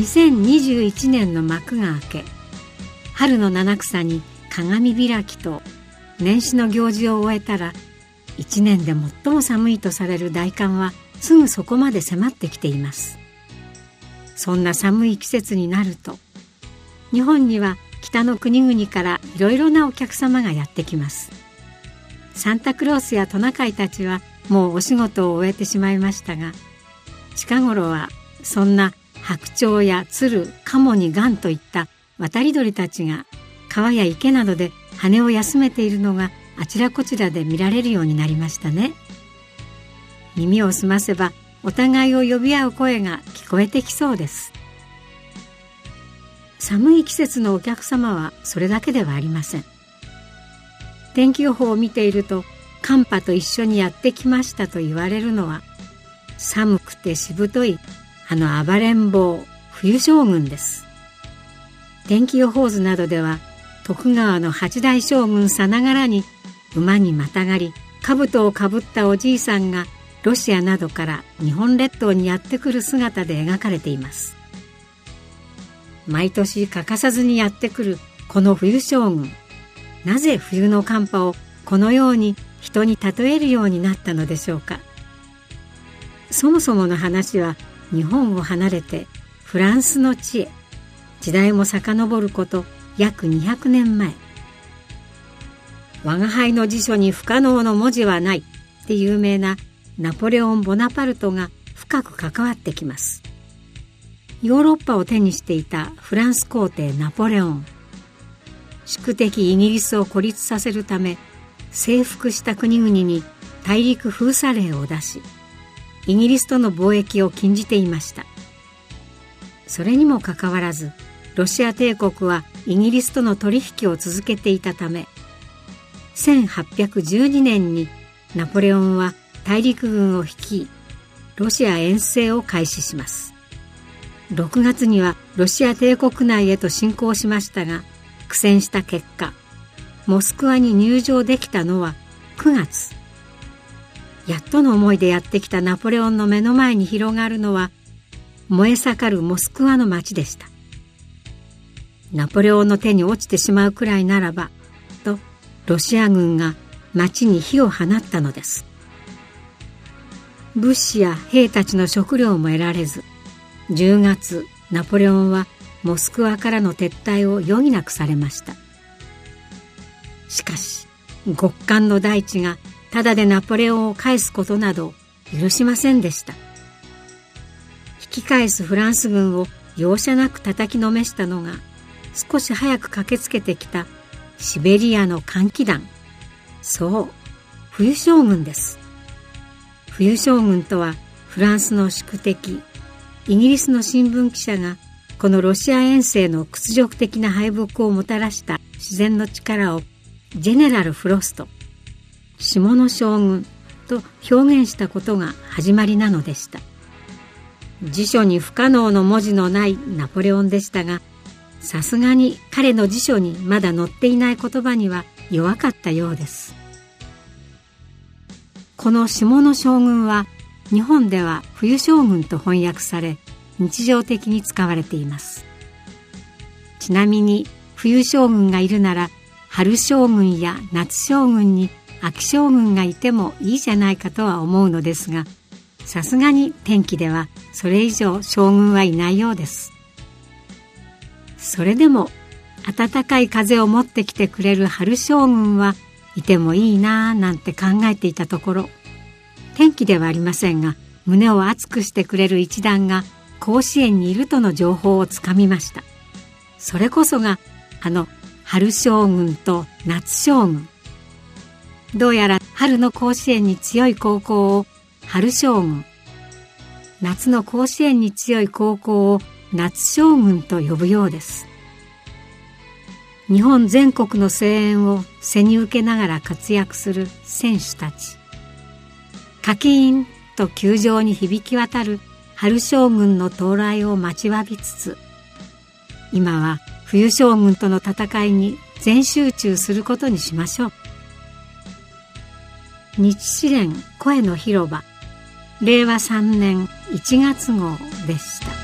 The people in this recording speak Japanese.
2021年の幕が開け、春の七草に鏡開きと年始の行事を終えたら、一年で最も寒いとされる大寒はすぐそこまで迫ってきています。そんな寒い季節になると、日本には北の国々からいろいろなお客様がやってきます。サンタクロースやトナカイたちはもうお仕事を終えてしまいましたが、近頃はそんな白鳥や鶴、カモにガンといった渡り鳥たちが川や池などで羽を休めているのがあちらこちらで見られるようになりましたね。耳を澄ませばお互いを呼び合う声が聞こえてきそうです。寒い季節のお客様はそれだけではありません。天気予報を見ていると、寒波と一緒にやってきましたと言われるのは、寒くてしぶとい暴れん坊冬将軍です。天気予報図などでは、徳川の八代将軍さながらに馬にまたがり兜をかぶったおじいさんがロシアなどから日本列島にやってくる姿で描かれています。毎年欠かさずにやってくるこの冬将軍、なぜ冬の寒波をこのように人に例えるようになったのでしょうか。そもそもの話は日本を離れてフランスの地へ、時代も遡ること約200年前。我が輩の辞書に不可能の文字はないって有名なナポレオン・ボナパルトが深く関わってきます。ヨーロッパを手にしていたフランス皇帝ナポレオン、宿敵イギリスを孤立させるため征服した国々に大陸封鎖令を出し、イギリスとの貿易を禁じていました。それにもかかわらずロシア帝国はイギリスとの取引を続けていたため、1812年にナポレオンは大陸軍を率いロシア遠征を開始します。6月にはロシア帝国内へと侵攻しましたが、苦戦した結果モスクワに入城できたのは9月。やっとの思いでやってきたナポレオンの目の前に広がるのは燃え盛るモスクワの街でした。ナポレオンの手に落ちてしまうくらいならばと、ロシア軍が街に火を放ったのです。物資や兵たちの食料も得られず、10月ナポレオンはモスクワからの撤退を余儀なくされました。しかし極寒の大地がただでナポレオンを返すことなど許しませんでした。引き返すフランス軍を容赦なく叩きのめしたのが、少し早く駆けつけてきたシベリアの寒気団、そう冬将軍です。冬将軍とはフランスの宿敵、イギリスの新聞記者がこのロシア遠征の屈辱的な敗北をもたらした自然の力をジェネラル・フロスト、霜の将軍と表現したことが始まりなのでした。辞書に不可能の文字のないナポレオンでしたが、さすがに彼の辞書にまだ載っていない言葉には弱かったようです。この霜の将軍は日本では冬将軍と翻訳され、日常的に使われています。ちなみに冬将軍がいるなら、春将軍や夏将軍に秋将軍がいてもいいじゃないかとは思うのですが、さすがに天気ではそれ以上将軍はいないようです。それでも暖かい風を持ってきてくれる春将軍はいてもいいなぁなんて考えていたところ、天気ではありませんが胸を熱くしてくれる一団が甲子園にいるとの情報をつかみました。それこそが春将軍と夏将軍。どうやら春の甲子園に強い高校を春将軍、夏の甲子園に強い高校を夏将軍と呼ぶようです。日本全国の声援を背に受けながら活躍する選手たち。カキーンと球場に響き渡る春将軍の到来を待ちわびつつ、今は冬将軍との戦いに全集中することにしましょう。日詩連声の広場、令和3年1月号でした。